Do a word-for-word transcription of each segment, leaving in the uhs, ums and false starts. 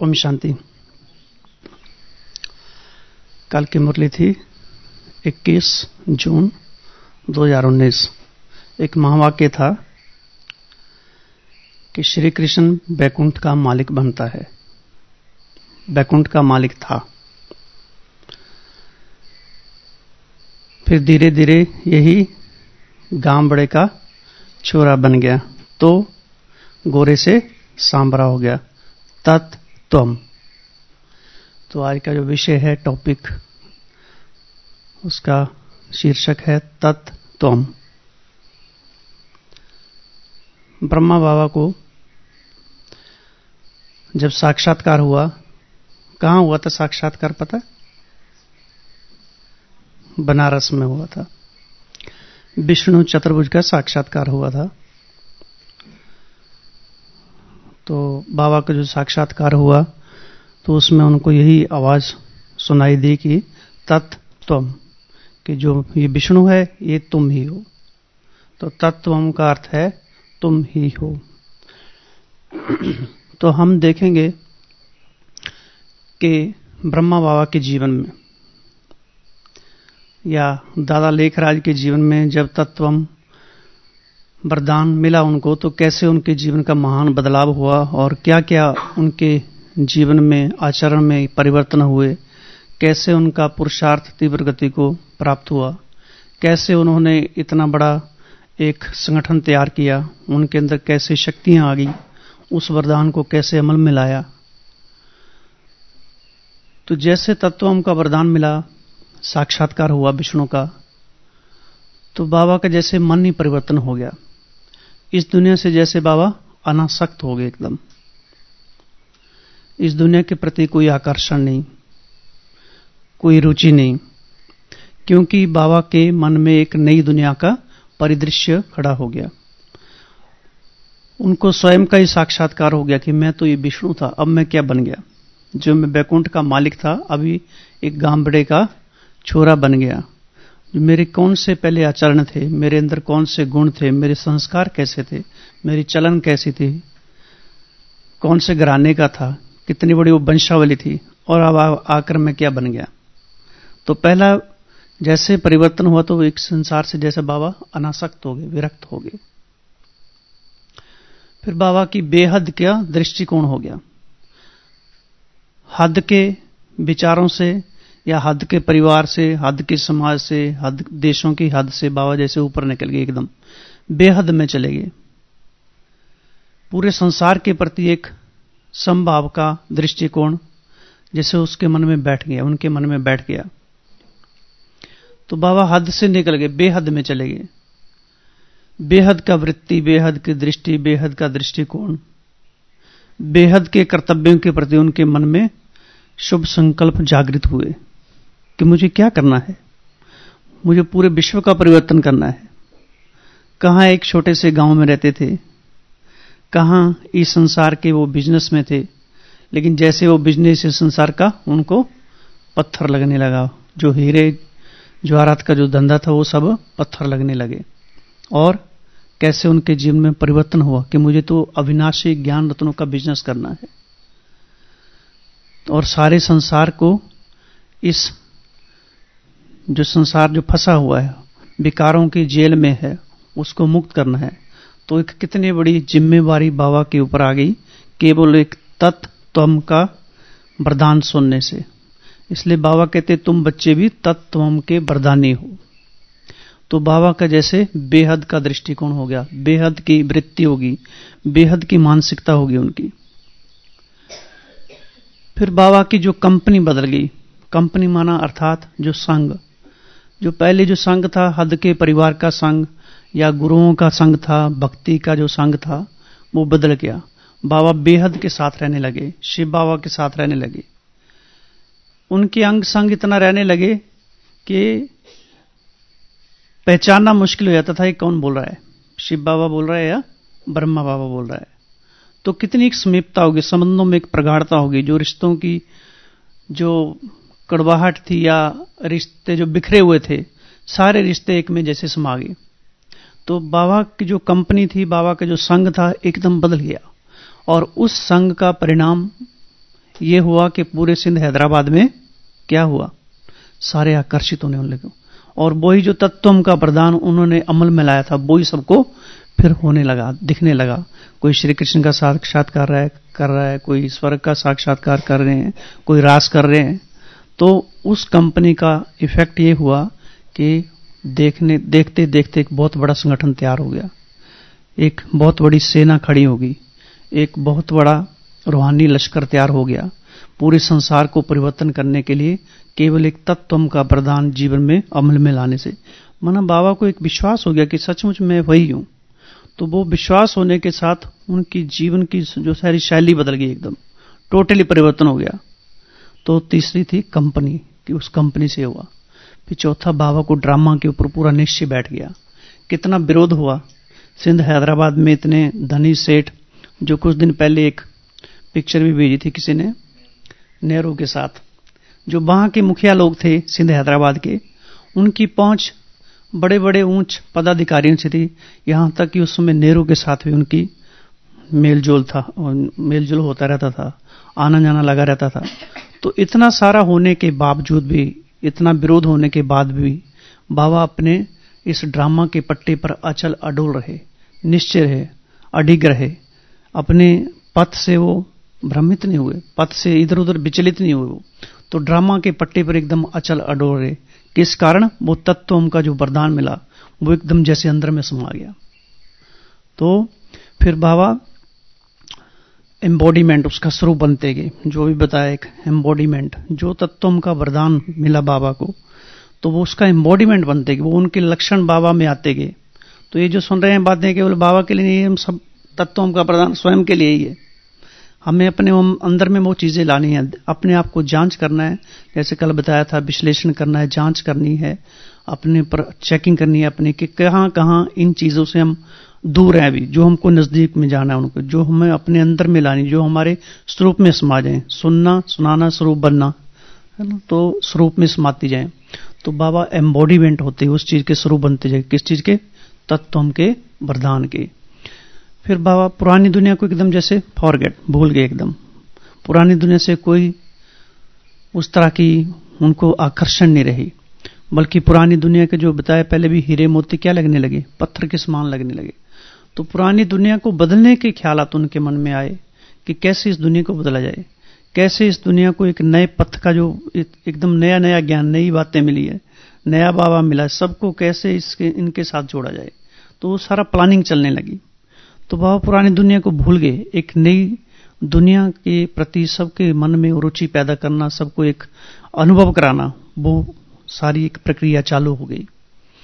ओम शांति। कल की मुरली थी इक्कीस जून दो हज़ार उन्नीस। एक महावाक्य था कि श्री कृष्ण बैकुंठ का मालिक बनता है। बैकुंठ का मालिक था, फिर धीरे धीरे यही गांव बड़े का छोरा बन गया, तो गोरे से सांबरा हो गया। तत्त्वम। तो आज का जो विषय है, टॉपिक, उसका शीर्षक है तत्त्वम। ब्रह्मा बाबा को जब साक्षात्कार हुआ, कहाँ हुआ था साक्षात्कार पता? बनारस में हुआ था। विष्णु चतुर्भुज का साक्षात्कार हुआ था। तो बाबा का जो साक्षात्कार हुआ तो उसमें उनको यही आवाज सुनाई दी कि तत्त्वम, कि जो ये विष्णु है ये तुम ही हो। तो तत्त्वम का अर्थ है तुम ही हो। तो हम देखेंगे कि ब्रह्मा बाबा के जीवन में या दादा लेखराज के जीवन में जब तत्त्वम वरदान मिला उनको, तो कैसे उनके जीवन का महान बदलाव हुआ और क्या क्या उनके जीवन में आचरण में परिवर्तन हुए, कैसे उनका पुरुषार्थ तीव्र गति को प्राप्त हुआ, कैसे उन्होंने इतना बड़ा एक संगठन तैयार किया, उनके अंदर कैसे शक्तियां आ गई, उस वरदान को कैसे अमल में लाया। तो जैसे तत्त्वम का वरदान मिला, साक्षात्कार हुआ विष्णु का, तो बाबा का जैसे मन ही परिवर्तन हो गया। इस दुनिया से जैसे बाबा अनासक्त हो गए, एकदम इस दुनिया के प्रति कोई आकर्षण नहीं, कोई रुचि नहीं, क्योंकि बाबा के मन में एक नई दुनिया का परिदृश्य खड़ा हो गया। उनको स्वयं का ही साक्षात्कार हो गया कि मैं तो ये विष्णु था, अब मैं क्या बन गया। जो मैं बैकुंठ का मालिक था, अभी एक गांवबड़े का छोरा बन गया। मेरे कौन से पहले आचरण थे, मेरे अंदर कौन से गुण थे, मेरे संस्कार कैसे थे, मेरी चलन कैसी थी, कौन से घराने का था, कितनी बड़ी वो वंशावली थी, और अब आकर मैं क्या बन गया। तो पहला जैसे परिवर्तन हुआ तो एक संसार से जैसे बाबा अनासक्त हो गए, विरक्त हो गए। फिर बाबा की बेहद क्या दृष्टिकोण हो गया। हद के विचारों से या हद के परिवार से, हद के समाज से, हद देशों की हद से बाबा जैसे ऊपर निकल गए, एकदम बेहद में चले गए। पूरे संसार के प्रति एक समभाव का दृष्टिकोण जैसे उसके मन में बैठ गया, उनके मन में बैठ गया। तो बाबा हद से निकल गए, बेहद में चले गए। बेहद का वृत्ति, बेहद की दृष्टि, बेहद का दृष्टिकोण, बेहद के कर्तव्यों के प्रति उनके मन में शुभ संकल्प जागृत हुए कि मुझे क्या करना है, मुझे पूरे विश्व का परिवर्तन करना है। कहाँ एक छोटे से गांव में रहते थे, कहाँ इस संसार के वो बिजनेस में थे, लेकिन जैसे वो बिजनेस इस संसार का उनको पत्थर लगने लगा। जो हीरे जवाहरात का जो धंधा था वो सब पत्थर लगने लगे। और कैसे उनके जीवन में परिवर्तन हुआ कि मुझे तो अविनाशी ज्ञान रत्नों का बिजनेस करना है और सारे संसार को, इस जो संसार जो फंसा हुआ है, विकारों की जेल में है, उसको मुक्त करना है। तो एक कितनी बड़ी जिम्मेवारी बाबा के ऊपर आ गई केवल एक तत्त्वम का वरदान सुनने से। इसलिए बाबा कहते तुम बच्चे भी तत्त्वम के वरदानी हो। तो बाबा का जैसे बेहद का दृष्टिकोण हो गया, बेहद की वृत्ति होगी, बेहद की मानसिकता होगी उनकी। फिर बाबा की जो कंपनी बदल गई। कंपनी माना अर्थात जो संघ, जो पहले जो संघ था, हद के परिवार का संघ या गुरुओं का संघ था, भक्ति का जो संघ था, वो बदल गया। बाबा बेहद के साथ रहने लगे, शिव बाबा के साथ रहने लगे। उनके अंग संग इतना रहने लगे कि पहचानना मुश्किल हो जाता था ये कौन बोल रहा है, शिव बाबा बोल रहा है या ब्रह्मा बाबा बोल रहा है। तो कितनी एक समीपता होगी, संबंधों में एक प्रगाढ़ता होगी। जो रिश्तों की जो कड़वाहट थी या रिश्ते जो बिखरे हुए थे, सारे रिश्ते एक में जैसे समा गए। तो बाबा की जो कंपनी थी, बाबा का जो संघ था, एकदम बदल गया। और उस संघ का परिणाम ये हुआ कि पूरे सिंध हैदराबाद में क्या हुआ, सारे आकर्षित होने लगे और वही जो तत्वम का प्रदान उन्होंने अमल में लाया था वही सबको फिर होने लगा, दिखने लगा। कोई श्री कृष्ण का साक्षात्कार कर रहा है कर रहा है कोई स्वर्ग का साक्षात्कार कर रहे हैं, कोई रास कर रहे हैं। तो उस कंपनी का इफेक्ट ये हुआ कि देखने देखते देखते एक बहुत बड़ा संगठन तैयार हो गया, एक बहुत बड़ी सेना खड़ी होगी, एक बहुत बड़ा रूहानी लश्कर तैयार हो गया। पूरे संसार को परिवर्तन करने के लिए केवल एक तत्वम का प्रदान जीवन में अमल में लाने से। माना बाबा को एक विश्वास हो गया कि सचमुच मैं वही हूं। तो वो विश्वास होने के साथ उनकी जीवन की जो सारी शैली बदल गई, एकदम टोटली परिवर्तन हो गया। तो तीसरी थी कंपनी कि उस कंपनी से हुआ। फिर चौथा बाबा को ड्रामा के ऊपर पूरा निश्चय बैठ गया। कितना विरोध हुआ सिंध हैदराबाद में, इतने धनी सेठ जो कुछ दिन पहले एक पिक्चर भी भेजी थी किसी ने नेहरू के साथ, जो वहां के मुखिया लोग थे सिंध हैदराबाद के, उनकी पहुंच बड़े बड़े ऊंच पदाधिकारियों से थी, यहां तक कि उस समय नेहरू के साथ भी उनकी मेलजोल था और मेलजोल होता रहता था, आना जाना लगा रहता था। तो इतना सारा होने के बावजूद भी, इतना विरोध होने के बाद भी बाबा अपने इस ड्रामा के पट्टे पर अचल अडोल रहे, निश्चय रहे, अडिग रहे। अपने पथ से वो भ्रमित नहीं हुए, पथ से इधर उधर विचलित नहीं हुए। वो तो ड्रामा के पट्टे पर एकदम अचल अडोल रहे। किस कारण? वो तत्व का जो वरदान मिला वो एकदम जैसे अंदर में समा गया। तो फिर बाबा एम्बॉडीमेंट, उसका स्वरूप बनते गए। जो भी बताया एक एम्बॉडीमेंट, जो तत्व का वरदान मिला बाबा को तो वो उसका एम्बॉडीमेंट बनते गए, वो उनके लक्षण बाबा में आते गए। तो ये जो सुन रहे हैं बातें केवल बाबा के लिए नहीं, हम सब तत्वों का प्रदान स्वयं के लिए ही है। हमें अपने अंदर में वो चीजें लानी है, अपने आप को जांच करना है, जैसे कल बताया था, विश्लेषण करना है, जांच करनी है, अपने पर चेकिंग करनी है अपने कि कहां कहां इन चीजों से हम दूर हैं अभी, जो हमको नजदीक में जाना है उनको, जो हमें अपने अंदर में लानी, जो हमारे स्वरूप में समा जाए। सुनना सुनाना स्वरूप बनना है ना, तो स्वरूप में समाती जाए। तो बाबा एम्बॉडीमेंट होते उस चीज के स्वरूप बनते जाए। किस चीज के? तत्व के वरदान के। फिर बाबा पुरानी दुनिया को एकदम जैसे फॉरगेट, भूल गए एकदम। पुरानी दुनिया से कोई उस तरह की उनको आकर्षण नहीं रही, बल्कि पुरानी दुनिया के जो बताया पहले भी हीरे मोती क्या लगने लगे, पत्थर के समान लगने लगे। तो पुरानी दुनिया को बदलने के ख्यालात उनके मन में आए कि कैसे इस दुनिया को बदला जाए, कैसे इस दुनिया को एक नए पथ का जो एकदम नया नया ज्ञान, नई बातें मिली है, नया बाबा मिला, सबको कैसे इसके इनके साथ जोड़ा जाए। तो वो सारा प्लानिंग चलने लगी। तो बाबा पुरानी दुनिया को भूल गए, एक नई दुनिया के प्रति सबके मन में रुचि पैदा करना, सबको एक अनुभव कराना, वो सारी एक प्रक्रिया चालू हो गई।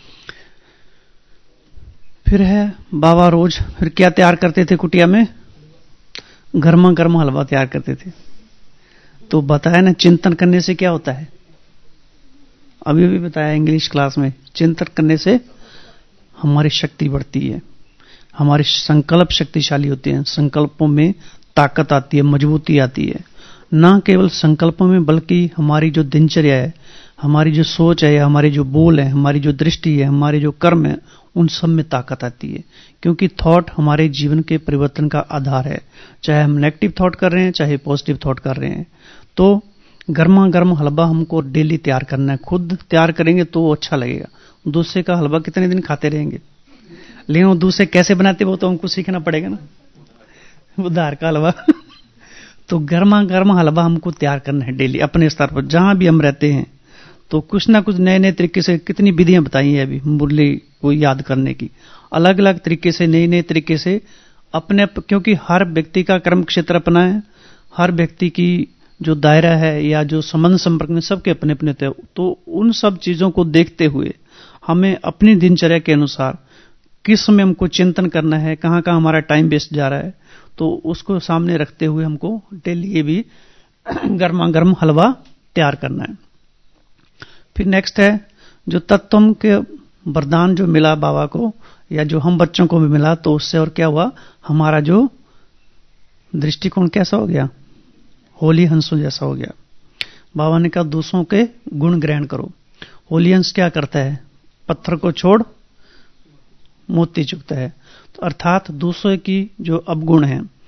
फिर है बाबा रोज फिर क्या तैयार करते थे कुटिया में? गर्मा गर्म हलवा तैयार करते थे। तो बताया ना, चिंतन करने से क्या होता है, अभी भी बताया इंग्लिश क्लास में, चिंतन करने से हमारी शक्ति बढ़ती है, हमारे संकल्प शक्तिशाली होते हैं, संकल्पों में ताकत आती है, मजबूती आती है। ना केवल संकल्पों में बल्कि हमारी जो दिनचर्या है, हमारी जो सोच है, हमारे जो बोल है, हमारी जो दृष्टि है, हमारे जो कर्म है, उन सब में ताकत आती है। क्योंकि थॉट हमारे जीवन के परिवर्तन का आधार है, चाहे हम नेगेटिव थॉट कर रहे हैं चाहे पॉजिटिव थॉट कर रहे हैं। तो गर्मा गर्म हलवा हमको डेली तैयार करना है। खुद तैयार करेंगे तो वो अच्छा लगेगा, दूसरे का हलवा कितने दिन खाते रहेंगे, लेकिन वो दूसरे कैसे बनाते वो तो हमको सीखना पड़ेगा ना, उधार का हलवा। तो गर्मा गर्म हलवा हमको तैयार करना है डेली अपने स्तर पर, जहां भी हम रहते हैं। तो कुछ ना कुछ नए नए तरीके से, कितनी विधियां बताई हैं अभी मुरली को याद करने की, अलग अलग तरीके से, नए नए तरीके से अपने, क्योंकि हर व्यक्ति का कर्म क्षेत्र अपना है, हर व्यक्ति की जो दायरा है या जो संबंध संपर्क में सबके अपने अपने थे। तो उन सब चीजों को देखते हुए हमें अपनी दिनचर्या के अनुसार किस समय हमको चिंतन करना है, कहां कहां हमारा टाइम वेस्ट जा रहा है, तो उसको सामने रखते हुए हमको डेली ये भी गर्मा गर्म हलवा तैयार करना है। फिर नेक्स्ट है जो तत्व के वरदान जो मिला बाबा को, या जो हम बच्चों को भी मिला, तो उससे और क्या हुआ, हमारा जो दृष्टिकोण कैसा हो गया, होली हंसों जैसा हो गया। बाबा ने कहा दूसरों के गुण ग्रहण करो। होली हंस क्या करता है, पत्थर को छोड़ मोती चुगता है। तो अर्थात दूसरे की जो अवगुण है,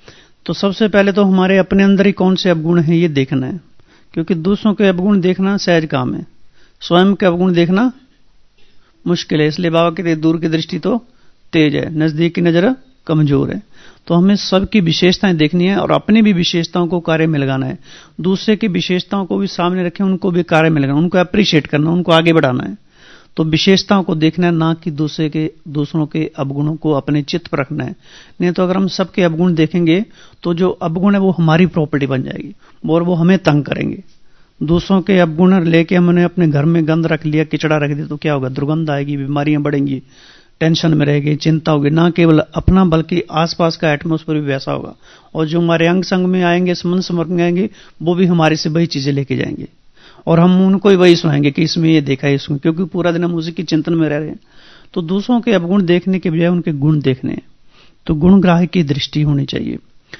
तो सबसे पहले तो हमारे अपने अंदर ही कौन से अवगुण हैं ये देखना है, क्योंकि दूसरों के अवगुण देखना सहज काम है, स्वयं के अवगुण देखना मुश्किल है। इसलिए बाबा कहते दूर की दृष्टि तो तेज है, नजदीक की नजर कमजोर है। तो हमें सबकी विशेषताएं देखनी है और अपनी भी विशेषताओं को कार्य में लगाना है, दूसरे की विशेषताओं को भी सामने रखें, उनको भी कार्य में लगाना, उनको अप्रिशिएट करना, उनको आगे बढ़ाना है। तो विशेषताओं को देखना है, ना कि दूसरे के दूसरों के अवगुणों को अपने चित्त पर रखना है। नहीं तो अगर हम सबके अवगुण देखेंगे तो जो अवगुण है वो हमारी प्रॉपर्टी बन जाएगी और वो हमें तंग करेंगे। दूसरों के अवगुण लेके हमने अपने घर में गंद रख लिया, किचड़ा रख दिया, तो क्या होगा? दुर्गंध आएगी, बीमारियां बढ़ेंगी, टेंशन में रहेगी, चिंता होगी। ना केवल अपना बल्कि आसपास का एटमॉस्फेयर भी वैसा होगा, और जो हमारे अंग संग में आएंगे, संबंध संपर्क में आएंगे, वो भी हमारे से वही चीजें लेके जाएंगे और हम उनको ही वही सुनाएंगे कि इसमें ये देखा है इसमें, क्योंकि पूरा दिन हम उसी की चिंतन में रह रहे हैं। तो दूसरों के अवगुण देखने के बजाय उनके गुण देखने हैं। तो गुणग्राही की दृष्टि होनी चाहिए।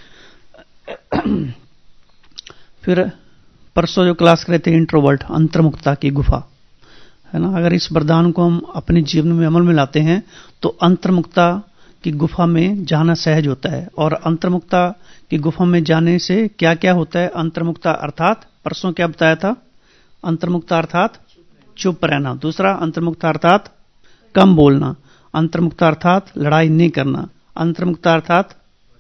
फिर परसों जो क्लास करे थे इंट्रोवर्ट, अंतर्मुखता की गुफा, है ना। अगर इस वरदान को हम अपने जीवन में अमल में लाते हैं तो अंतर्मुखता की गुफा में जाना सहज होता है। और अंतर्मुखता की गुफा में जाने से क्या क्या होता है? अंतर्मुखता अर्थात परसों क्या बताया था? अंतर्मुखता अर्थात चुप रहना। दूसरा, अंतर्मुखता अर्थात कम बोलना। अंतर्मुखता अर्थात लड़ाई नहीं करना। अंतर्मुखता अर्थात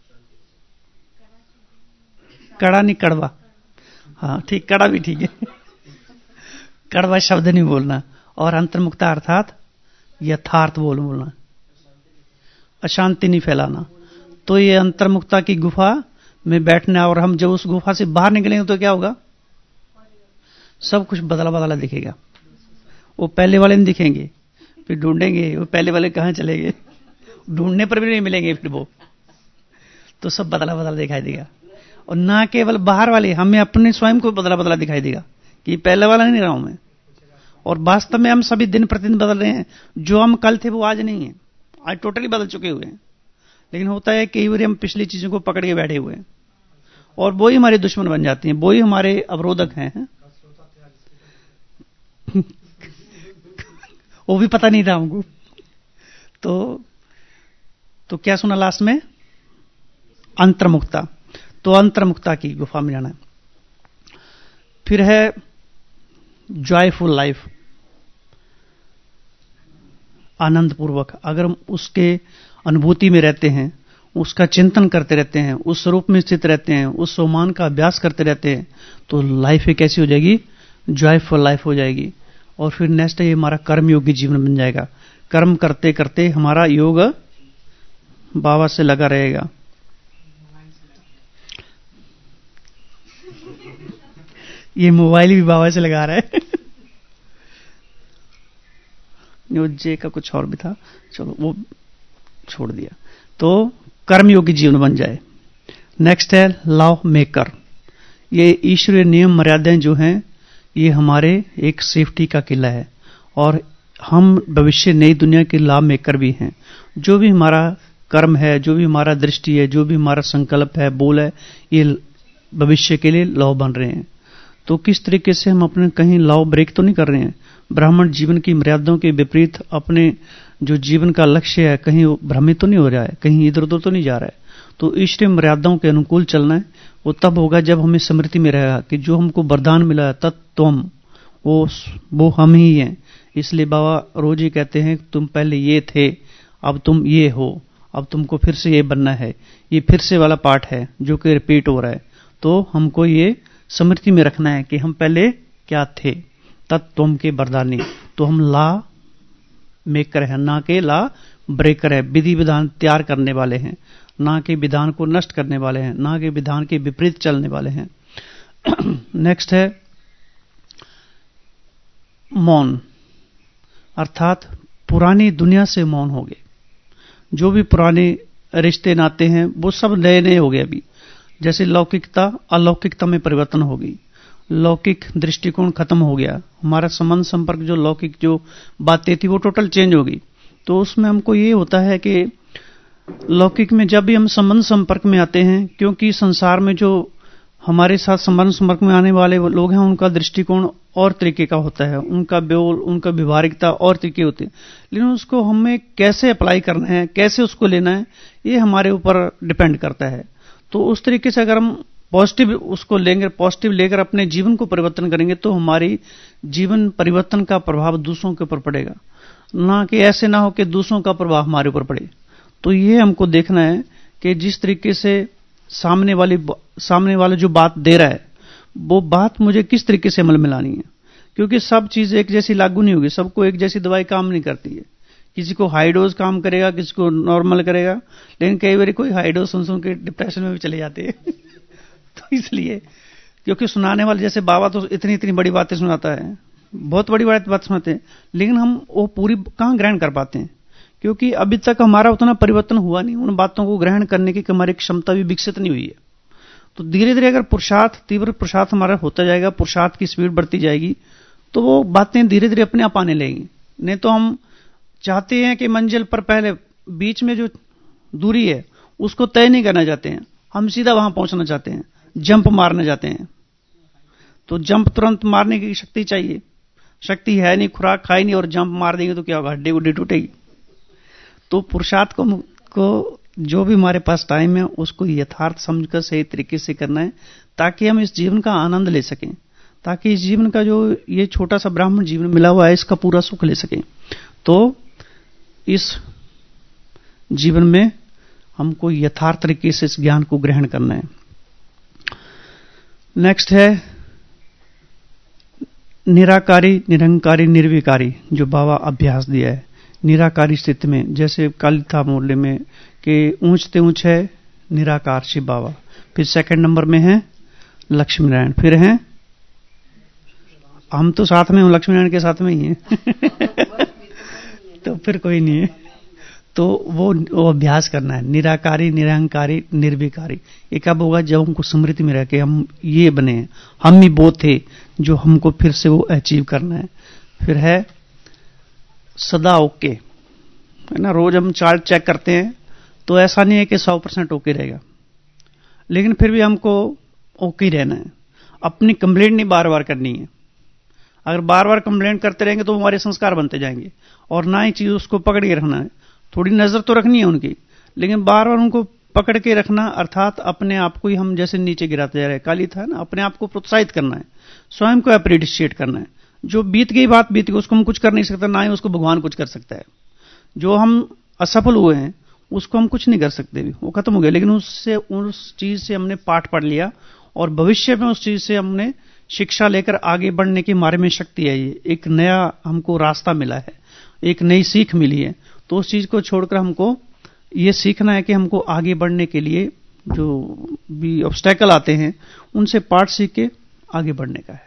कड़ा नहीं, कड़वा। हाँ ठीक, कड़ा भी ठीक है, कड़वा शब्द नहीं बोलना। और अंतर्मुखता अर्थात यथार्थ बोल बोलना, अशांति नहीं फैलाना। तो ये अंतर्मुखता की गुफा में बैठना। और हम जब उस गुफा से बाहर निकलेंगे तो क्या होगा? सब कुछ बदला बदला दिखेगा। वो पहले वाले नहीं दिखेंगे, फिर ढूंढेंगे वो पहले वाले कहां चले गए, ढूंढने पर भी नहीं मिलेंगे फिर वो, तो सब बदला बदला दिखाई देगा। और ना केवल बाहर वाले, हमें अपने स्वयं को बदला बदला दिखाई देगा कि पहले वाला नहीं रहा हूं मैं। और वास्तव में हम सभी दिन प्रतिदिन बदल रहे हैं। जो हम कल थे वो आज नहीं है, आज टोटली बदल चुके हुए हैं। लेकिन होता है कई बार हम पिछली चीजों को पकड़ के बैठे हुए हैं और वो ही हमारे दुश्मन बन जाती हैं, वो ही हमारे अवरोधक हैं। वो भी पता नहीं था हमको। तो तो क्या सुना लास्ट में? अंतर्मुखता। तो अंतर्मुखता की गुफा में जाना है। फिर है जॉयफुल लाइफ, आनंद पूर्वक। अगर हम उसके अनुभूति में रहते हैं, उसका चिंतन करते रहते हैं, उस स्वरूप में स्थित रहते हैं, उस सोमान का अभ्यास करते रहते हैं, तो लाइफ एक कैसी हो जाएगी? जॉयफुल लाइफ हो जाएगी। और फिर नेक्स्ट ये हमारा कर्म योगी जीवन बन जाएगा। कर्म करते करते हमारा योग बाबा से लगा रहेगा। ये मोबाइल भी बाबा से लगा रहा है। जे का कुछ और भी था, चलो वो छोड़ दिया। तो कर्मयोगी जीवन बन जाए। नेक्स्ट है लॉ मेकर। ये ईश्वरीय नियम मर्यादाएं जो हैं, ये हमारे एक सेफ्टी का किला है और हम भविष्य नई दुनिया के लॉ मेकर भी हैं। जो भी हमारा कर्म है, जो भी हमारा दृष्टि है, जो भी हमारा संकल्प है, बोल है, ये भविष्य के लिए लॉ बन रहे हैं। तो किस तरीके से हम अपने कहीं लॉ ब्रेक तो नहीं कर रहे हैं? ब्राह्मण जीवन की मर्यादाओं के विपरीत अपने जो जीवन का लक्ष्य है कहीं भ्रमित तो नहीं हो रहा है, कहीं इधर उधर तो नहीं जा रहा है। तो ईश्वरीय मर्यादाओं के अनुकूल चलना है। वो तब होगा जब हमें स्मृति में रहेगा कि जो हमको वरदान मिला है तत्त्वम, वो वो हम ही हैं। इसलिए बाबा रोज ही कहते हैं तुम पहले ये थे, अब तुम ये हो, अब तुमको फिर से ये बनना है। ये फिर से वाला पार्ट है जो कि रिपीट हो रहा है। तो हमको ये स्मृति में रखना है कि हम पहले क्या थे, तत्त्वम के वरदानी। तो हम ला मेकर है, ना के ला ब्रेकर है। विधि विधान तैयार करने वाले हैं, ना कि विधान को नष्ट करने वाले हैं, ना कि विधान के विपरीत चलने वाले हैं। नेक्स्ट है मौन, अर्थात पुरानी दुनिया से मौन हो गए। जो भी पुराने रिश्ते नाते हैं वो सब नए नए हो गए। अभी जैसे लौकिकता अलौकिकता में परिवर्तन हो गई, लौकिक दृष्टिकोण खत्म हो गया, हमारा संबंध संपर्क जो लौकिक जो बातें थी वो टोटल चेंज हो गई। तो उसमें हमको ये होता है कि लौकिक में जब भी हम संबंध संपर्क में आते हैं, क्योंकि संसार में जो हमारे साथ संबंध संपर्क में आने वाले लोग हैं उनका दृष्टिकोण और तरीके का होता है, उनका बोल, उनका व्यवहारिकता और तरीके होते हैं। लेकिन उसको हमें कैसे अप्लाई करना है, कैसे उसको लेना है, ये हमारे ऊपर डिपेंड करता है। तो उस तरीके से अगर हम पॉजिटिव उसको लेंगे, पॉजिटिव लेकर अपने जीवन को परिवर्तन करेंगे, तो हमारी जीवन परिवर्तन का प्रभाव दूसरों के ऊपर पड़ेगा, ना कि ऐसे ना हो कि दूसरों का प्रभाव हमारे ऊपर पड़े। तो ये हमको देखना है कि जिस तरीके से सामने वाली सामने वाला जो बात दे रहा है वो बात मुझे किस तरीके से अमल में लानी है, क्योंकि सब चीज एक जैसी लागू नहीं होगी, सबको एक जैसी दवाई काम नहीं करती है। किसी को हाई डोज काम करेगा, किसी को नॉर्मल करेगा, लेकिन कई बार कोई हाई डोज सुन सुन के डिप्रेशन में भी चले जाते हैं तो इसलिए, क्योंकि सुनाने वाले जैसे बाबा तो इतनी इतनी बड़ी बातें सुनाता है, बहुत बड़ी बड़ी बात सुनाते हैं, लेकिन हम वो पूरी कहां ग्रहण कर पाते हैं, क्योंकि अभी तक हमारा उतना परिवर्तन हुआ नहीं, उन बातों को ग्रहण करने की हमारी क्षमता भी विकसित नहीं हुई है। तो धीरे धीरे अगर पुरुषार्थ, तीव्र पुरुषार्थ हमारा होता जाएगा, पुरुषार्थ की स्पीड बढ़ती जाएगी, तो वो बातें धीरे धीरे अपने आप आने लगेंगी। नहीं तो हम चाहते हैं कि मंजिल पर पहले बीच में जो दूरी है उसको तय नहीं करना चाहते हैं, हम सीधा वहां पहुंचना चाहते हैं, जंप मारना चाहते हैं। तो जंप तुरंत मारने की शक्ति चाहिए, शक्ति है नहीं, खुराक खाई नहीं और जंप मार देंगे तो क्या होगा, हड्डी गुड्डी टूटेगी। तो पुरुषार्थ को, को जो भी हमारे पास टाइम है उसको यथार्थ समझकर सही तरीके से करना है, ताकि हम इस जीवन का आनंद ले सकें, ताकि इस जीवन का जो ये छोटा सा ब्राह्मण जीवन मिला हुआ है इसका पूरा सुख ले सकें। तो इस जीवन में हमको यथार्थ तरीके से इस ज्ञान को ग्रहण करना है। नेक्स्ट है निराकारी, निरंकारी, निर्विकारी, जो बाबा अभ्यास दिया है। निराकारी स्थिति में, जैसे कल था मोहल्ले में कि ऊंचते ऊंच है निराकार शिव बाबा, फिर सेकंड नंबर में है लक्ष्मी नारायण, फिर हैं हम तो साथ में हूं, लक्ष्मी नारायण के साथ में ही हैं तो फिर कोई नहीं है। तो वो, वो अभ्यास करना है, निराकारी, निरंकारी, निर्विकारी। ये कब होगा, जब हमको स्मृति में रह के हम ये बने हैं, हम ही वो थे जो हमको फिर से वो अचीव करना है। फिर है सदा ओके, है ना। रोज हम चार्ट चेक करते हैं तो ऐसा नहीं है कि सौ परसेंट ओके रहेगा, लेकिन फिर भी हमको ओके रहना है, अपनी कंप्लेंट नहीं बार बार करनी है। अगर बार बार कंप्लेंट करते रहेंगे तो हमारे संस्कार बनते जाएंगे, और ना ही चीज उसको पकड़ के रखना है। थोड़ी नजर तो रखनी है उनकी, लेकिन बार बार उनको पकड़ के रखना, अर्थात अपने आप को ही हम जैसे नीचे गिराते जा रहे हैं, काली था ना, अपने आप को प्रोत्साहित करना है, स्वयं को अप्रिशिएट करना है। जो बीत गई बात बीत गई, उसको हम कुछ कर नहीं सकते, ना ही उसको भगवान कुछ कर सकता है। जो हम असफल हुए हैं उसको हम कुछ नहीं कर सकते भी, वो खत्म हो गया, लेकिन उससे, उस चीज से हमने पाठ पढ़ लिया और भविष्य में उस चीज से हमने शिक्षा लेकर आगे बढ़ने की हमारे में शक्ति है। ये एक नया हमको रास्ता मिला है, एक नई सीख मिली है। तो उस चीज को छोड़कर हमको ये सीखना है कि हमको आगे बढ़ने के लिए जो भी ऑब्स्टेकल आते हैं उनसे पाठ सीख के आगे बढ़ने का है।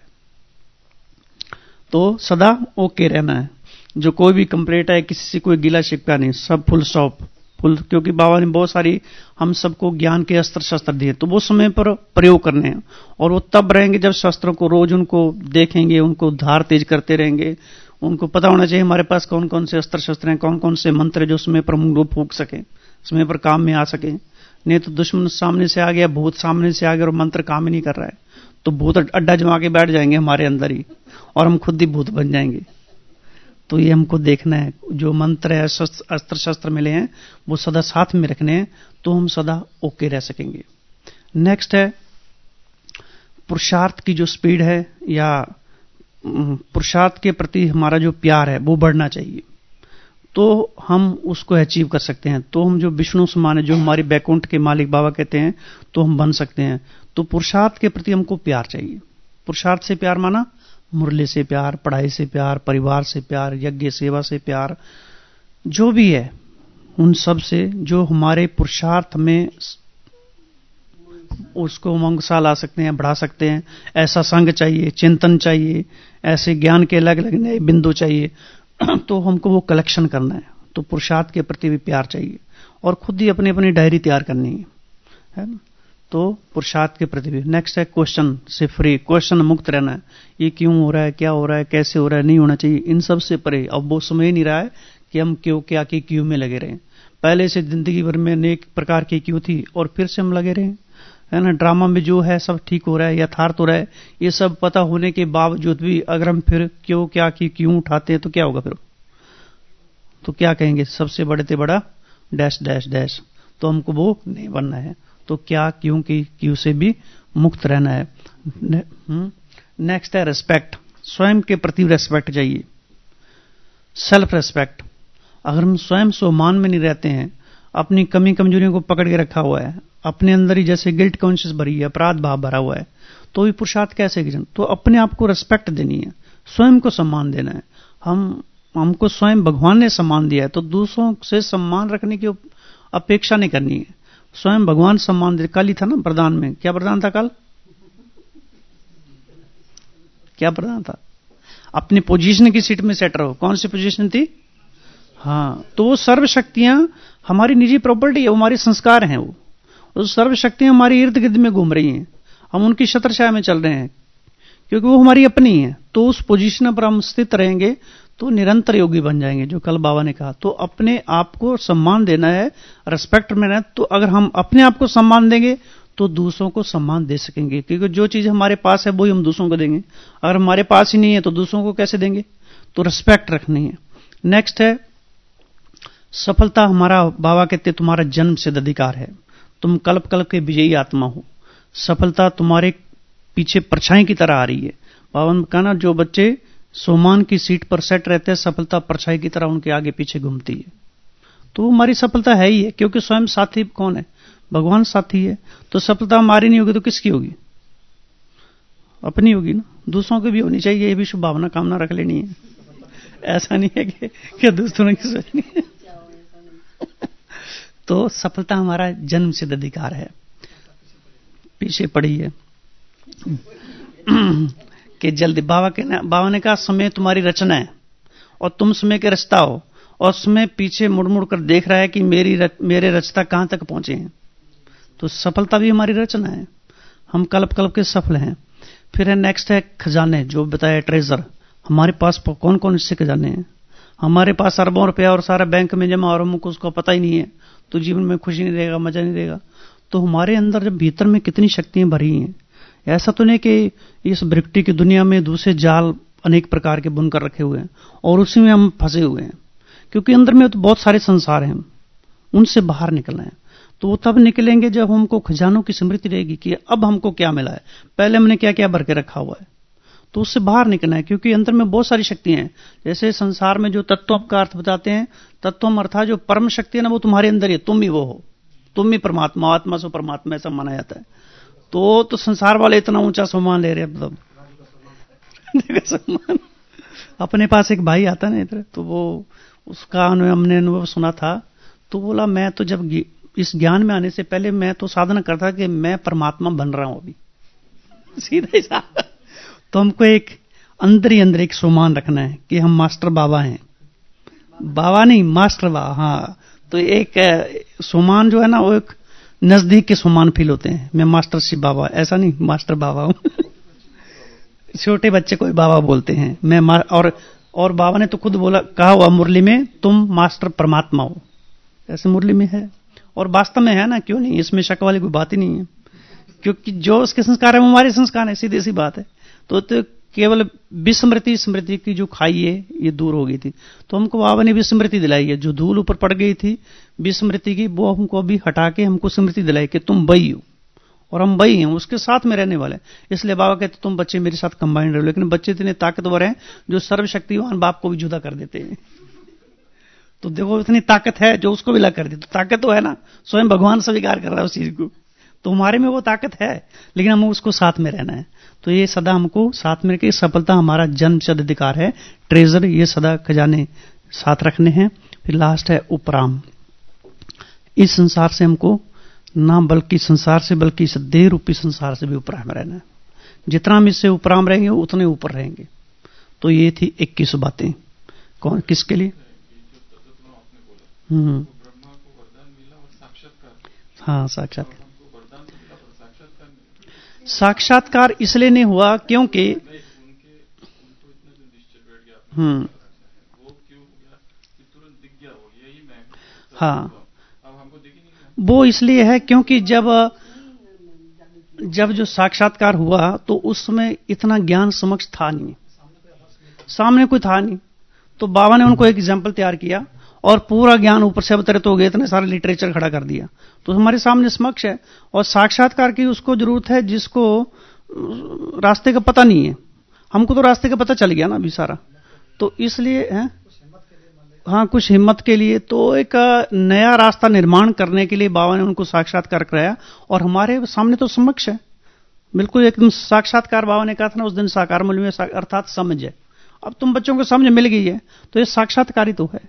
तो सदा ओके रहना है, जो कोई भी कंप्लेंट है, किसी से कोई गिला शिकवा नहीं, सब फुल स्टॉप फुल, क्योंकि बाबा ने बहुत सारी हम सबको ज्ञान के अस्त्र शस्त्र दिए, तो वो समय पर प्रयोग करने हैं। और वो तब रहेंगे जब शस्त्रों को रोज उनको देखेंगे, उनको धार तेज करते रहेंगे। उनको पता होना चाहिए हमारे पास कौन कौन से अस्त्र शस्त्र हैं, कौन कौन से मंत्र जो समय पर हम लोग फूंक सके, समय पर काम में आ सके। नहीं तो दुश्मन सामने से आ गया, भूत सामने से आ गया और मंत्र काम ही नहीं कर रहा है, तो भूत अड्डा जमा के बैठ जाएंगे हमारे अंदर ही, और हम खुद ही भूत बन जाएंगे। तो ये हमको देखना है, जो मंत्र है, अस्त्र शस्त्र मिले हैं, वो सदा साथ में रखने हैं, तो हम सदा ओके रह सकेंगे। नेक्स्ट है पुरुषार्थ की जो स्पीड है, या पुरुषार्थ के प्रति हमारा जो प्यार है वो बढ़ना चाहिए, तो हम उसको अचीव कर सकते हैं। तो हम जो विष्णु समान है, जो हमारी बैकुंठ के मालिक बाबा कहते हैं, तो हम बन सकते हैं। तो पुरुषार्थ के प्रति हमको प्यार चाहिए। पुरुषार्थ से प्यार माना मुरली से प्यार, पढ़ाई से प्यार, परिवार से प्यार, यज्ञ सेवा से प्यार, जो भी है उन सब से, जो हमारे पुरुषार्थ में उसको उमंगसा ला सकते हैं, बढ़ा सकते हैं। ऐसा संग चाहिए, चिंतन चाहिए, ऐसे ज्ञान के अलग अलग नए बिंदु चाहिए, तो हमको वो कलेक्शन करना है। तो पुरुषार्थ के प्रति भी प्यार चाहिए, और खुद ही अपनी अपनी डायरी तैयार करनी है, है ना। तो पुरुषार्थ के प्रति भी। नेक्स्ट है क्वेश्चन से फ्री, क्वेश्चन मुक्त रहना है। ये क्यों हो रहा है, क्या हो रहा है, कैसे हो रहा है, नहीं होना चाहिए, इन सब से परे। अब वो समय ही नहीं रहा है कि हम क्यों क्या की क्यों में लगे रहे। पहले से जिंदगी भर में अनेक प्रकार की क्यों थी, और फिर से हम लगे रहे, है ना। ड्रामा में जो है सब ठीक हो रहा है, यथार्थ हो रहा है, ये सब पता होने के बावजूद भी अगर हम फिर क्यों क्या की क्यों उठाते हैं तो क्या होगा फिर? तो क्या कहेंगे, सबसे बड़े से बड़ा डैश डैश डैश। तो हमको वो नहीं बनना है। तो क्या, क्यों की क्यों से भी मुक्त रहना है। नेक्स्ट है रेस्पेक्ट। स्वयं के प्रति रेस्पेक्ट चाहिए, सेल्फ रेस्पेक्ट। अगर हम स्वयं सम्मान में नहीं रहते हैं, अपनी कमी कमजोरियों को पकड़ के रखा हुआ है, अपने अंदर ही जैसे गिल्ट कॉन्शियस भरी है, अपराध भाव भरा हुआ है, तो भी पुरुषार्थ कैसे कीजिए। तो अपने आप को रेस्पेक्ट देनी है, स्वयं को सम्मान देना है। हम हमको स्वयं भगवान ने सम्मान दिया है, तो दूसरों से सम्मान रखने की अपेक्षा नहीं करनी है। स्वयं भगवान सम्मान दे। कल ही था ना प्रदान में, क्या प्रदान था कल, क्या प्रदान था? अपनी पोजीशन की सीट में सेट रहो। कौन सी पोजीशन थी? हाँ, तो वो सर्व शक्तियां हमारी निजी प्रॉपर्टी है, वो हमारे संस्कार हैं। वो वो सर्व शक्तियां हमारी इर्द गिर्द में घूम रही हैं, हम उनकी छत्रछाया में चल रहे हैं, क्योंकि वो हमारी अपनी है। तो उस पोजीशन पर हम स्थित रहेंगे तो निरंतर योगी बन जाएंगे, जो कल बाबा ने कहा। तो अपने आप को सम्मान देना है, रेस्पेक्ट में रहना है। तो अगर हम अपने आप को सम्मान देंगे तो दूसरों को सम्मान दे सकेंगे, क्योंकि जो चीज हमारे पास है वही हम दूसरों को देंगे। अगर हमारे पास ही नहीं है तो दूसरों को कैसे देंगे? तो रिस्पेक्ट रखनी है। नेक्स्ट है सफलता। हमारा बाबा कहते तुम्हारा जन्म सिद्ध अधिकार है, तुम कल्प कल्प के विजयी आत्मा हो। सफलता तुम्हारे पीछे परछाई की तरह आ रही है। बाबा ने कहा ना, जो बच्चे सोमान की सीट पर सेट रहते हैं, सफलता परछाई की तरह उनके आगे पीछे घूमती है। तो हमारी सफलता है ही है, क्योंकि स्वयं साथी कौन है? भगवान साथी है। तो सफलता हमारी नहीं होगी तो किसकी होगी? अपनी होगी ना। दूसरों की भी होनी चाहिए, ये भी शुभ भावना कामना रख लेनी है। ऐसा नहीं है कि, कि दूसरों की सोचनी है। तो सफलता हमारा जन्म सिद्ध अधिकार है। पीछे पड़ी है कि जल्दी बाबा के बाबा ने कहा समय तुम्हारी रचना है और तुम समय के रचता हो, और समय पीछे मुड़ मुड़ कर देख रहा है कि मेरी रच, मेरे रचता कहां तक पहुंचे हैं। तो सफलता भी हमारी रचना है, हम कल्प कल्प के सफल हैं। फिर है नेक्स्ट है खजाने, जो बताया ट्रेजर। हमारे पास कौन कौन इससे खजाने हैं? हमारे पास अरबों रुपया और सारा बैंक में जमा, और हमको उसको पता ही नहीं है, तो जीवन में खुशी नहीं रहेगा, मजा नहीं रहेगा। तो हमारे अंदर जब भीतर में कितनी शक्तियां भरी हैं। ऐसा तो नहीं कि इस ब्रिक्टी की दुनिया में दूसरे जाल अनेक प्रकार के बुनकर रखे हुए हैं और उसी में हम फंसे हुए हैं, क्योंकि अंदर में तो बहुत सारे संसार हैं, उनसे बाहर निकलना है। तो वो तब निकलेंगे जब हमको खजानों की स्मृति रहेगी कि अब हमको क्या मिला है, पहले हमने क्या क्या भर के रखा हुआ है। तो उससे बाहर निकलना है, क्योंकि अंदर में बहुत सारी शक्तियां हैं। जैसे संसार में जो तत्वों का अर्थ बताते हैं, तत्वम अर्थात जो परम शक्ति है ना, वो तुम्हारे अंदर ही है, तुम ही वो हो, तुम ही परमात्मा, आत्मा से परमात्मा, ऐसा माना जाता है। तो तो संसार वाले इतना ऊंचा सम्मान ले रहे हैं। मतलब सम्मान। अपने पास एक भाई आता ना इधर, तो वो उसका हमने अनुभव सुना था। तो बोला मैं तो जब इस ज्ञान में आने से पहले मैं तो साधना करता कि मैं परमात्मा बन रहा हूं अभी, सीधा ही साधा। तो हमको एक अंदर ही अंदर एक सम्मान रखना है कि हम मास्टर बाबा हैं। बाबा नहीं, मास्टर बाबा। हाँ, तो एक सम्मान जो है ना, वो एक नजदीक के सम्मान फील होते हैं। मैं मास्टर श्री बाबा, ऐसा नहीं मास्टर बाबा हूं। छोटे बच्चे को बाबा बोलते हैं। मैं और और बाबा ने तो खुद बोला, कहा हुआ मुरली में, तुम मास्टर परमात्मा हो, ऐसे मुरली में है। और वास्तव में है ना, क्यों नहीं, इसमें शक वाली कोई बात ही नहीं है, क्योंकि जो उसके संस्कार है वो हमारे संस्कार है, सीधी सी बात है। तो, तो केवल विस्मृति स्मृति की जो खाई है ये दूर हो गई थी। तो हमको बाबा ने भी स्मृति दिलाई है, जो धूल ऊपर पड़ गई थी विस्मृति की, वो हमको अभी हटा के हमको स्मृति दिलाई कि तुम वही हो और हम वही हैं, उसके साथ में रहने वाले। इसलिए बाबा कहते तुम बच्चे मेरे साथ कंबाइंड रहो। लेकिन बच्चे इतने ताकतवर हैं जो सर्वशक्तिवान बाप को भी जुदा कर देते हैं। तो देखो इतनी ताकत है जो उसको विला कर दी, तो ताकत तो है ना, स्वयं भगवान स्वीकार कर रहा है उस चीज को। तो हमारे में वो ताकत है, लेकिन हमें उसको साथ में रहना है। तो ये सदा हमको साथ में रखे। सफलता हमारा जन्म सिद्ध अधिकार है, ट्रेजर, ये सदा खजाने साथ रखने हैं। फिर लास्ट है उपराम। इस संसार से हमको ना बल्कि संसार से बल्कि इस देह रूपी संसार से भी उपराम रहना है। जितना हम इससे उपराम रहेंगे उतने ऊपर रहेंगे। तो ये थी इक्कीस बातें। कौन किसके लिए? हम्म हाँ, साक्षात्कार। साक्षात्कार इसलिए नहीं हुआ क्योंकि हम्म हाँ, वो इसलिए है क्योंकि जब जब जो साक्षात्कार हुआ तो उस समय इतना ज्ञान समक्ष था नहीं, सामने कोई था नहीं। तो बाबा ने उनको एक एग्जाम्पल तैयार किया और पूरा ज्ञान ऊपर से अवतरित हो गया, इतने सारे लिटरेचर खड़ा कर दिया, तो हमारे सामने समक्ष है। और साक्षात्कार की उसको जरूरत है जिसको रास्ते का पता नहीं है। हमको तो रास्ते का पता चल गया ना अभी सारा, तो इसलिए है हाँ कुछ हिम्मत के लिए, तो एक नया रास्ता निर्माण करने के लिए बाबा ने उनको साक्षात्कार कराया। और हमारे सामने तो समक्ष है बिल्कुल एकदम साक्षात्कार। बाबा ने कहा था ना उस दिन साकार मूल्य में, अर्थात समझ है। अब तुम बच्चों को समझ मिल गई है तो ये साक्षात्कार ही तो है।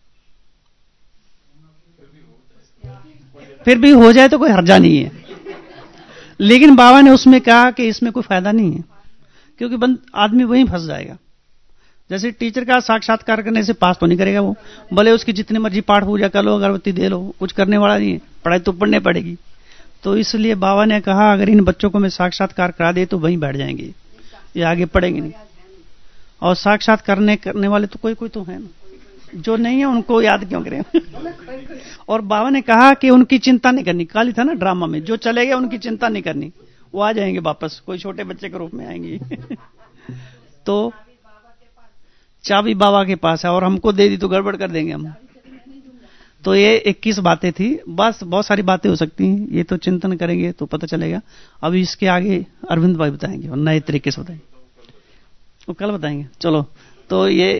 फिर भी हो जाए तो कोई हर्जा नहीं है, लेकिन बाबा ने उसमें कहा कि इसमें कोई फायदा नहीं है, क्योंकि बंद आदमी वहीं फंस जाएगा। जैसे टीचर का साक्षात्कार करने से पास तो नहीं करेगा वो, भले उसकी जितनी मर्जी पाठ पूजा कर लो, अगरबत्ती दे लो, कुछ करने वाला नहीं है, पढ़ाई तो पढ़ने पड़ेगी। तो इसलिए बाबा ने कहा अगर इन बच्चों को मैं साक्षात्कार करा दे तो वहीं बैठ जाएंगे, ये आगे पढ़ेंगे नहीं। और साक्षात करने करने वाले तो कोई कोई तो है ना, जो नहीं है उनको याद क्यों करें। और बाबा ने कहा कि उनकी चिंता नहीं करनी, काली था ना ड्रामा में, जो चले गए उनकी चिंता नहीं करनी, वो आ जाएंगे वापस, कोई छोटे बच्चे के रूप में आएंगे। तो चाबी बाबा के पास है, और हमको दे दी तो गड़बड़ कर देंगे हम। तो ये इक्कीस बातें थी, बस बहुत सारी बातें हो सकती हैं, ये तो चिंतन करेंगे तो पता चलेगा। अभी इसके आगे अरविंद भाई बताएंगे और नए तरीके से बताएंगे, वो कल बताएंगे। चलो, तो ये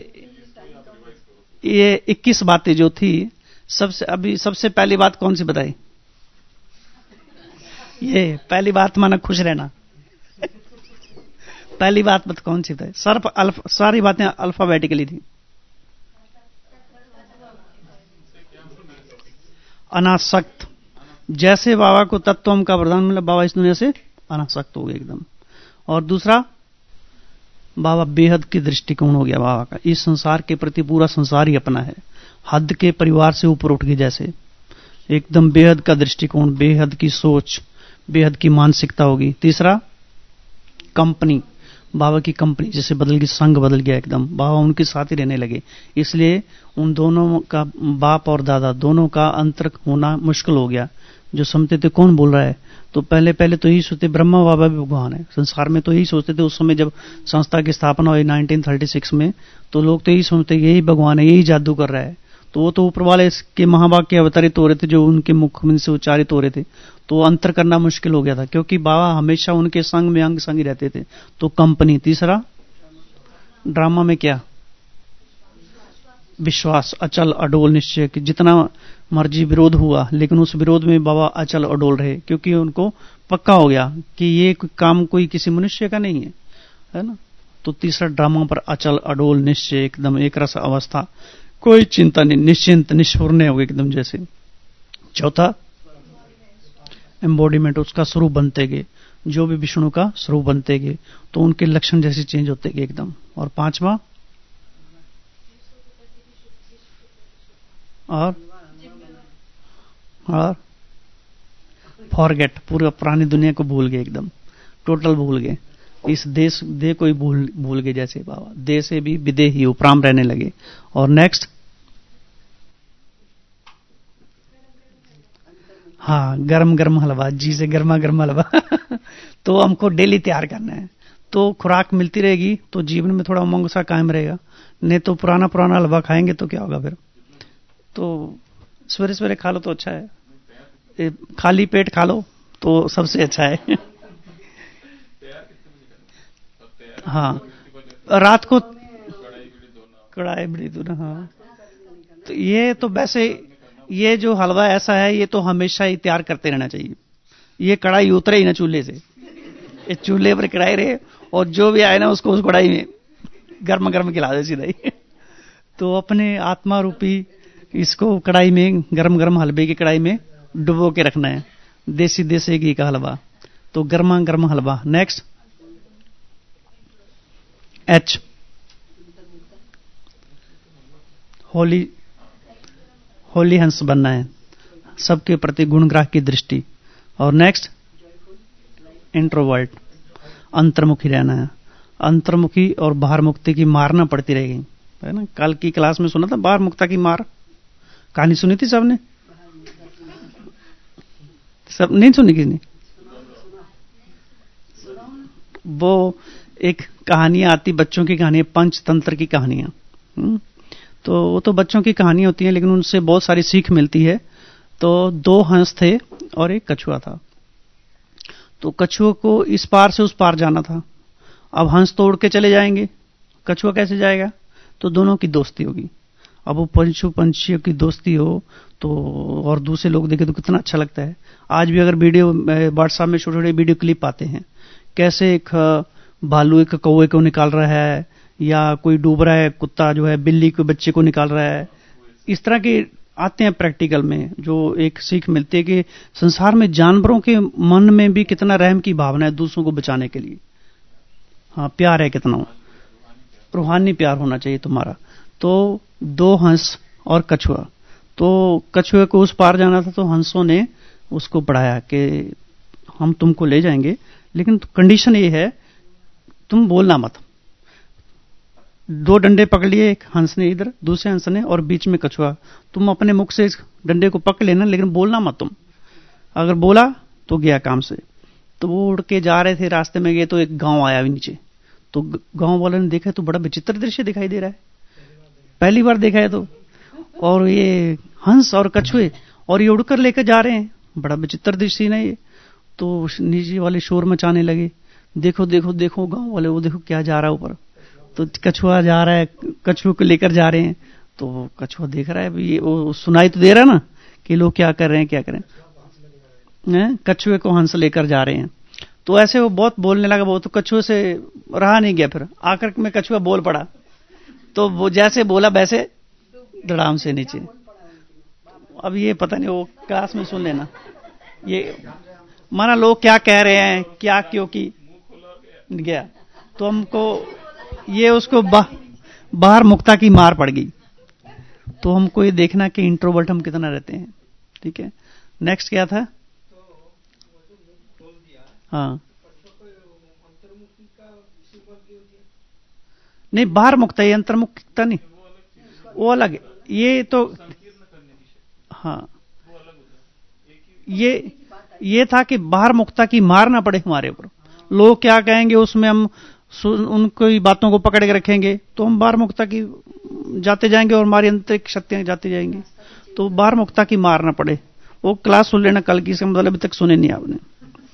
ये इक्कीस बातें जो थी, सबसे अभी सबसे पहली बात कौन सी बताई? ये पहली बात माना खुश रहना। पहली बात बत कौन सी बताई? सर्फ अल्फ सारी बातें अल्फाबेटिकली थी। अनासक्त, जैसे बाबा को तत्वम का वरदान मिला, बाबा इस दुनिया से अनासक्त हो गए एकदम। और दूसरा, बाबा बेहद की दृष्टिकोण हो गया बाबा का, इस संसार के प्रति पूरा संसार ही अपना है, हद के परिवार से ऊपर उठ गए, जैसे एकदम बेहद का दृष्टिकोण, बेहद की सोच, बेहद की मानसिकता होगी। तीसरा, कंपनी, बाबा की कंपनी जैसे बदल गई, संग बदल गया एकदम, बाबा उनके साथ ही रहने लगे। इसलिए उन दोनों का, बाप और दादा दोनों का अंतर होना मुश्किल हो गया। जो समझते थे कौन बोल रहा है, तो पहले पहले तो यही सोचते ब्रह्मा बाबा भी भगवान है, संसार में तो यही सोचते थे। उस समय जब संस्था की स्थापना हुई नाइनटीन थर्टी सिक्स में, तो लोग तो यही सोचते यही भगवान है, यही जादू कर रहा है। तो वो तो ऊपर वाले के महावाक्य अवतरित हो रहे थे, जो उनके मुख में से उच्चारित हो रहे थे, तो अंतर करना मुश्किल हो गया था, क्योंकि बाबा हमेशा उनके संग में अंग संग ही रहते थे। तो कंपनी। तीसरा, ड्रामा में क्या? विश्वास, अचल अडोल निश्चय, कि जितना मर्जी विरोध हुआ लेकिन उस विरोध में बाबा अचल अडोल रहे, क्योंकि उनको पक्का हो गया कि ये काम कोई किसी मनुष्य का नहीं है, है ना। तो तीसरा, ड्रामा पर अचल अडोल निश्चय, एकदम एक रस अवस्था, कोई चिंता नहीं, निश्चिंत निष्फुर्णे हो गए एकदम जैसे। चौथा, एम्बॉडीमेंट, उसका स्वरूप बनते गए, जो भी विष्णु का स्वरूप बनते गए, तो उनके लक्षण जैसे चेंज होते गए एकदम। और पांचवा, और और फॉरगेट, पूरा पुरानी दुनिया को भूल गए एकदम, टोटल भूल गए, इस देश दे कोई भूल भूल गए, जैसे बाबा दे से भी विदे ही उपराम रहने लगे। और नेक्स्ट, हाँ, गरम गरम हलवा, जी से गर्मा गर्म हलवा। तो हमको डेली तैयार करना है, तो खुराक मिलती रहेगी तो जीवन में थोड़ा उमंग सा कायम रहेगा। नहीं तो पुराना पुराना हलवा खाएंगे तो क्या होगा फिर। तो सवेरे सवेरे खा लो तो अच्छा है, ए, खाली पेट खा लो तो सबसे अच्छा है। हाँ, रात को कढ़ाई बड़ी दूना। हाँ, तो ये तो वैसे ये जो हलवा ऐसा है, ये तो हमेशा ही तैयार करते रहना चाहिए। ये कढ़ाई उतरे ही ना चूल्हे से, ये चूल्हे पर कढ़ाई रहे, और जो भी आए ना उसको उस कढ़ाई में गर्म गर्म खिला दे सीधा ही। तो अपने आत्मा रूपी इसको कढ़ाई में, गरम गरम हलवे की कढ़ाई में डुबो के रखना है, देसी देसी घी का हलवा, तो गर्मा गर्म हलवा। नेक्स्ट, एच, होली होली हंस बनना है, सबके प्रति गुणग्राह की दृष्टि। और नेक्स्ट, इंट्रोवर्ट, अंतर्मुखी रहना है। अंतर्मुखी और बाहर मुक्ति की मारना पड़ती रहेगी, है ना। कल की क्लास में सुना था बाहर मुक्ता की मार, कहानी सुनी थी सबने? सब नहीं सुनी किसने? वो एक कहानियां आती बच्चों की कहानी, पंचतंत्र की कहानियां। तो वो तो बच्चों की कहानी होती है, लेकिन उनसे बहुत सारी सीख मिलती है। तो दो हंस थे और एक कछुआ था। तो कछुआ को इस पार से उस पार जाना था। अब हंस तो उड़ के चले जाएंगे, कछुआ कैसे जाएगा? तो दोनों की दोस्ती होगी। अब वो पंछी पंछियों की दोस्ती हो तो और दूसरे लोग देखें तो कितना अच्छा लगता है। आज भी अगर वीडियो व्हाट्सएप में छोटे छोटे वीडियो क्लिप आते हैं, कैसे एक भालू एक कौवे को निकाल रहा है, या कोई डूब रहा है कुत्ता जो है बिल्ली के बच्चे को निकाल रहा है, इस तरह के आते हैं प्रैक्टिकल में, जो एक सीख मिलती है कि संसार में जानवरों के मन में भी कितना रहम की भावना है दूसरों को बचाने के लिए। हाँ, प्यार है कितना, रूहानी प्यार होना चाहिए तुम्हारा। तो दो हंस और कछुआ, तो कछुए को उस पार जाना था, तो हंसों ने उसको बढ़ाया कि हम तुमको ले जाएंगे, लेकिन कंडीशन ये है तुम बोलना मत। दो डंडे पकड़ लिए, एक हंस ने इधर, दूसरे हंस ने, और बीच में कछुआ। तुम अपने मुख से डंडे को पकड़ लेना, लेकिन बोलना मत तुम। अगर बोला तो गया काम से। तो वो उड़ के जा रहे थे, रास्ते में गए तो एक गांव आया भी नीचे। तो गांव वाले ने देखा तो बड़ा विचित्र दृश्य दिखाई दे रहा है, पहली बार देखा है तो। और ये हंस और कछुए और ये उड़कर लेकर जा रहे हैं, बड़ा विचित्र दृश्य ना ये। तो नीचे वाले शोर मचाने लगे, देखो देखो देखो गांव वाले, वो देखो क्या जा रहा है ऊपर। तो कछुआ जा रहा है, कछुए को लेकर जा रहे हैं। तो कछुआ देख रहा है, ये वो सुनाई तो दे रहा ना कि लोग क्या कर रहे हैं क्या कर रहे हैं। कछुए को हंस लेकर जा रहे हैं। तो ऐसे वो बहुत बोलने लगा, वो तो कछुए से रहा नहीं गया, फिर आकर में कछुआ बोल पड़ा। तो वो जैसे बोला वैसे धड़ाम से नीचे। अब ये पता नहीं, वो क्लास में सुन लेना, ये माना लोग क्या कह रहे हैं क्या क्यों की गया। तो हमको ये उसको बा, बाहर मुक्ता की मार पड़ गई। तो हमको ये देखना कि इंट्रोवर्ट हम कितना रहते हैं। ठीक है, नेक्स्ट क्या था? हाँ, नहीं बाहर मुक्ता, ये अंतर्मुक्ता नहीं, वो अलग है। ये तो हाँ, ये ये था कि बाहर मुक्ता की मार ना पड़े हमारे ऊपर। लोग क्या कहेंगे उसमें हम उनकी बातों को पकड़ के रखेंगे, तो हम बाहर मुक्ता की जाते जाएंगे और हमारी आंतरिक शक्तियां जाती जाएंगी। तो बाहर मुक्ता की मार ना पड़े। वो क्लास सुन लेना कल की, इसका मतलब अभी तक सुने नहीं आपने,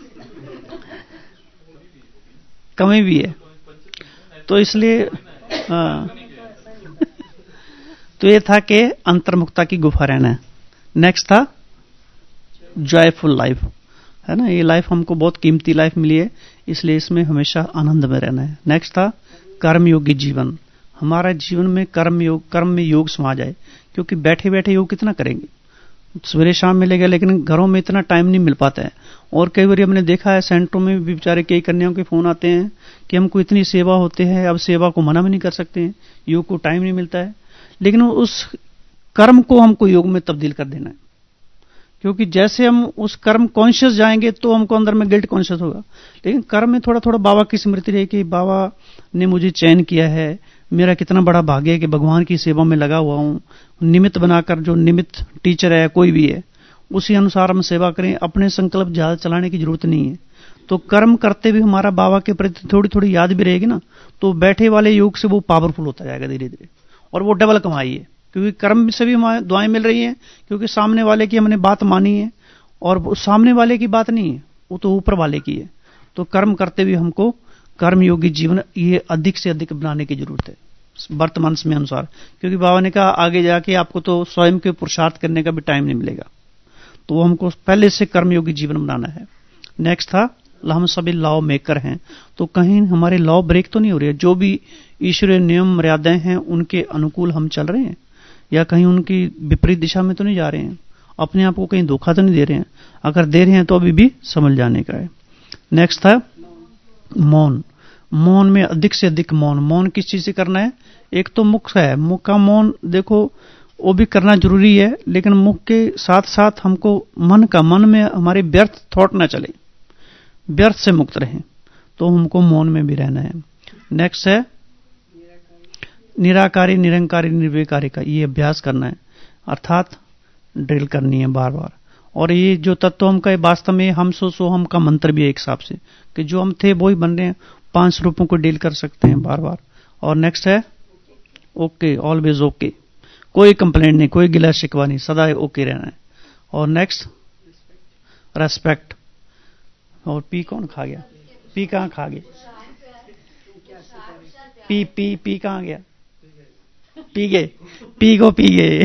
कमी भी है तो इसलिए। हाँ, तो ये था कि अंतर्मुक्ता की गुफा रहना है। नेक्स्ट था जॉयफुल लाइफ, है ना। ये लाइफ हमको बहुत कीमती लाइफ मिली है, इसलिए इसमें हमेशा आनंद में रहना है। नेक्स्ट था कर्मयोगी जीवन। हमारा जीवन में कर्म योग, कर्म में योग समा जाए, क्योंकि बैठे बैठे योग कितना करेंगे, सवेरे शाम मिलेगा, लेकिन घरों में इतना टाइम नहीं मिल पाता है। और कई बार हमने देखा है सेंटरों में भी बेचारे कई कन्याओं के फोन आते हैं कि हमको इतनी सेवा होते हैं, अब सेवा को मना भी नहीं कर सकते हैं, योग को टाइम नहीं मिलता है। लेकिन उस कर्म को हमको योग में तब्दील कर देना है, क्योंकि जैसे हम उस कर्म कॉन्शियस जाएंगे तो हमको अंदर में गिल्ट कॉन्शियस होगा। लेकिन कर्म में थोड़ा थोड़ा बाबा की स्मृति रहे कि बाबा ने मुझे चयन किया है, मेरा कितना बड़ा भाग्य है कि भगवान की सेवा में लगा हुआ हूं। निमित्त बनाकर, जो निमित्त टीचर है कोई भी है, उसी अनुसार हम सेवा करें। अपने संकल्प ज्यादा चलाने की जरूरत नहीं है। तो कर्म करते भी हमारा बाबा के प्रति थोड़ी थोड़ी याद भी रहेगी ना, तो बैठे वाले योग से वो पावरफुल होता जाएगा धीरे धीरे, और वो डबल कमाई है, क्योंकि कर्म से भी हमारे दुआएं मिल रही हैं, क्योंकि सामने वाले की हमने बात मानी है, और सामने वाले की बात नहीं है, वो तो ऊपर वाले की है। तो कर्म करते भी हमको कर्मयोगी जीवन ये अधिक से अधिक बनाने की जरूरत है वर्तमान समय अनुसार, क्योंकि बाबा ने कहा आगे जाके आपको तो स्वयं के पुरुषार्थ करने का भी टाइम नहीं मिलेगा। तो हमको पहले से कर्मयोगी जीवन बनाना है। नेक्स्ट था हम सभी लॉ मेकर हैं, तो कहीं हमारे लॉ ब्रेक तो नहीं हो रही है। जो भी ईश्वरीय नियम मर्यादाएं हैं उनके अनुकूल हम चल रहे हैं, या कहीं उनकी विपरीत दिशा में तो नहीं जा रहे हैं, अपने आप को कहीं धोखा तो नहीं दे रहे हैं। अगर दे रहे हैं तो अभी भी समझ जाने का है। नेक्स्ट था मौन। मौन में अधिक से अधिक मौन। मौन किस चीज से करना है? एक तो मुख है, मुख का मौन देखो वो भी करना जरूरी है, लेकिन मुख के साथ साथ हमको मन का, मन में हमारे व्यर्थ थॉट ना चले, व्यर्थ से मुक्त रहें, तो हमको मौन में भी रहना है। नेक्स्ट है निराकारी, निरंकारी, निर्विकारी का ये अभ्यास करना है, अर्थात ड्रिल करनी है बार बार। और ये जो तत्व हम का वास्तव में हम सो सो हम का मंत्र भी है एक हिसाब से, कि जो हम थे वो ही बन रहे हैं, पांच रूपों को डील कर सकते हैं बार बार। और नेक्स्ट है ओके, ऑलवेज ओके। कोई कंप्लेंट नहीं, कोई गिला शिकवा नहीं, सदा ओके रहना है। और नेक्स्ट रेस्पेक्ट। और पी कौन खा गया? पी कहां खा गया? पी पी पी कहां गया? पी गए, पी को पी गए।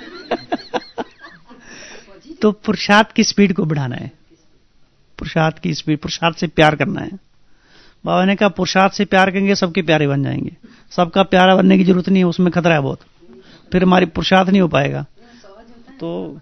तो पुरुषार्थ की स्पीड को बढ़ाना है, पुरुषार्थ की स्पीड, पुरुषार्थ से प्यार करना है। बाबा ने कहा पुरुषार्थ से प्यार करेंगे सबके प्यारे बन जाएंगे। सबका प्यारा बनने की जरूरत नहीं है, उसमें खतरा है बहुत, फिर हमारी पुरुषार्थ नहीं हो पाएगा। तो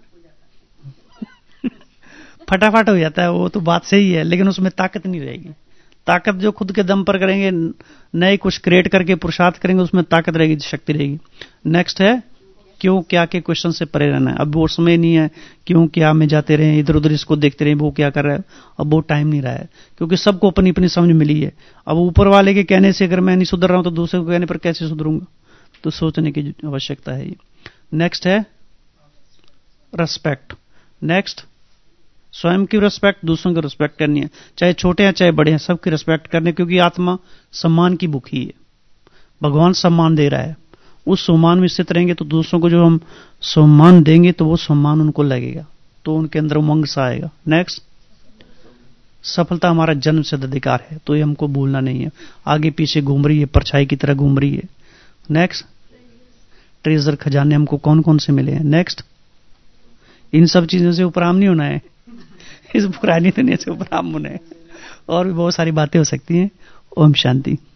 फटाफट हो जाता है वो तो बात सही है, लेकिन उसमें ताकत नहीं रहेगी। ताकत जो खुद के दम पर करेंगे, नए कुछ क्रिएट करके पुरुषार्थ करेंगे, उसमें ताकत रहेगी, शक्ति रहेगी। नेक्स्ट है क्यों क्या के क्वेश्चन से परे रहना है। अब वो समय नहीं है क्यों क्या में जाते रहे, इधर उधर इसको देखते रहे वो क्या कर रहा है, अब वो टाइम नहीं रहा है, क्योंकि सबको अपनी अपनी समझ मिली है। अब ऊपर वाले के कहने से अगर मैं नहीं सुधर रहा हूं तो दूसरे को कहने पर कैसे सुधरूंगा? तो सोचने की आवश्यकता है। नेक्स्ट है रेस्पेक्ट। नेक्स्ट स्वयं की रिस्पेक्ट, दूसरों की रिस्पेक्ट करनी है, चाहे छोटे हैं चाहे बड़े हैं, सबकी रिस्पेक्ट करनी, क्योंकि आत्मा सम्मान की भूखी है। भगवान सम्मान दे रहा है, उस सम्मान में स्थित रहेंगे तो दूसरों को जो हम सम्मान देंगे तो वो सम्मान उनको लगेगा, तो उनके अंदर उमंग सा आएगा। नेक्स्ट सफलता हमारा जन्म सिद्ध अधिकार है, तो ये हमको भूलना नहीं है। आगे पीछे घूम रही है, परछाई की तरह घूम रही है। नेक्स्ट ट्रेजर, खजाने हमको कौन कौन से मिले हैं। नेक्स्ट इन सब चीजों से उपराम नहीं होना है, इस पुरानी दुनिया से उपराम होना है। और भी बहुत सारी बातें हो सकती हैं। ओम शांति।